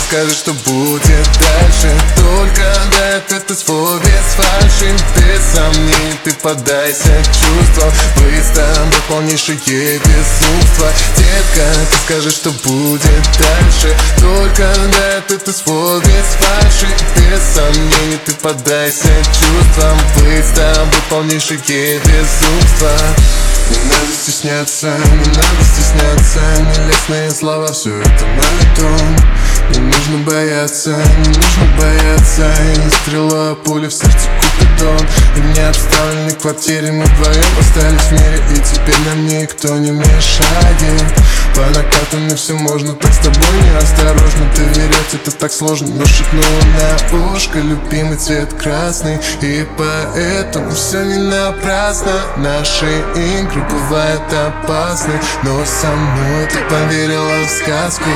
скажи, что будет дальше. Только дай ответ из свой без фальши. Без сомнений ты поддайся чувствам. Быть с тобой полнейшее безумство. Детка, ты скажи, что будет дальше. Только дай ответ из свой без фальши. Без сомнений ты поддайся чувствам. Быть с тобой полнейшее безумство. Не надо стесняться, не надо стесняться. Нелестные слова, все это монотон. Не нужно бояться, не нужно бояться. Я не стрела, а пуля в сердце Купидон. И в необставленной квартире мы вдвоем остались в мире. И теперь нам никто не мешает. По накатанной все можно, так с тобой неосторожно. Доверять это так сложно, но шепнула на ушко любимый цвет красный. И поэтому все не напрасно. Наши игры бывают опасны, но со мной ты поверила в сказку.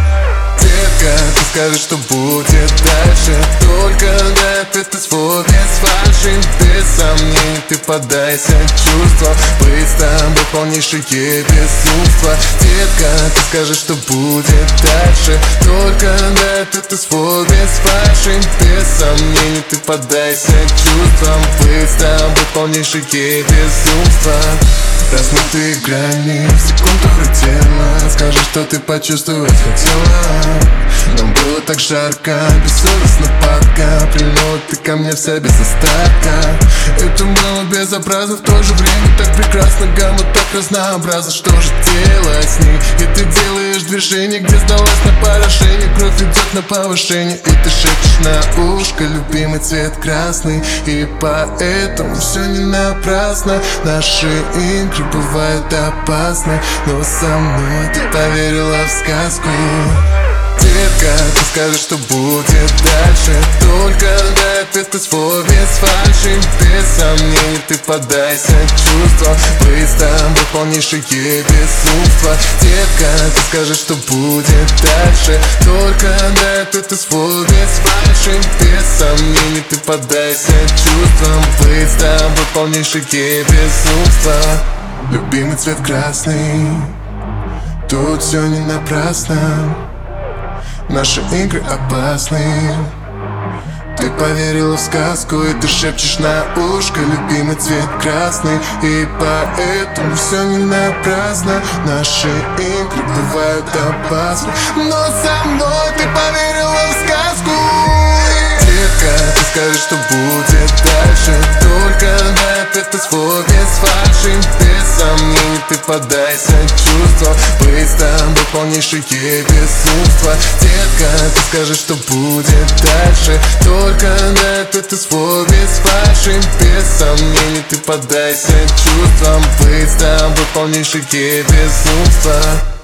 Детка, ты скажи, что будет дальше. Только дай ответ из свой без фальши. Без сомнений ты поддайся чувствам. Быть с тобой полнейшее безумство. Детка, ты скажи, что будет дальше. Только дай ответ из свой без фальши. Без сомнений ты поддайся чувствам. Быть с тобой полнейшее безумство. Размытые грани, в секунду хотела. Скажи, что ты почувствовать хотела. Нам было так жарко, бессовестно падка. Прильнула ты ко мне вся без остатка. Это было безобразно, в то же время так прекрасно. Гамма так разнообразна, что же делать с ней? И ты делаешь движение, где сдалась на поражение. Кровь идет на повышение, и ты шепчешь на ушко любимый цвет красный. И поэтому все не напрасно. Наши игры бывают опасны, но со мной ты поверила в сказку. Детка, ты скажи, что будет дальше. Только дай ответ из свой без фальши. Без сомнений ты поддайся чувствам. Быть с тобой полнейшее безумство. Детка, ты скажи, что будет дальше. Только дай ответ из свой без фальши. Без сомнений ты поддайся чувствам. Быть с тобой полнейшее безумство. Любимый цвет красный, тут все не напрасно. Наши игры опасны. Ты поверила в сказку, и ты шепчешь на ушко любимый цвет красный. И поэтому все не напрасно. Наши игры бывают опасны, но со мной ты поверила в сказку. Детка, ты скажи, что будет дальше. Только дай ответ из свой без фальши. Без сомнений ты поддайся чувствам. Быть с тобой полнейшее безумство. Детка, ты скажи, что будет дальше. Только дай ответ из свой без фальши. Без сомнений ты поддайся чувствам. Быть с тобой полнейшее безумство.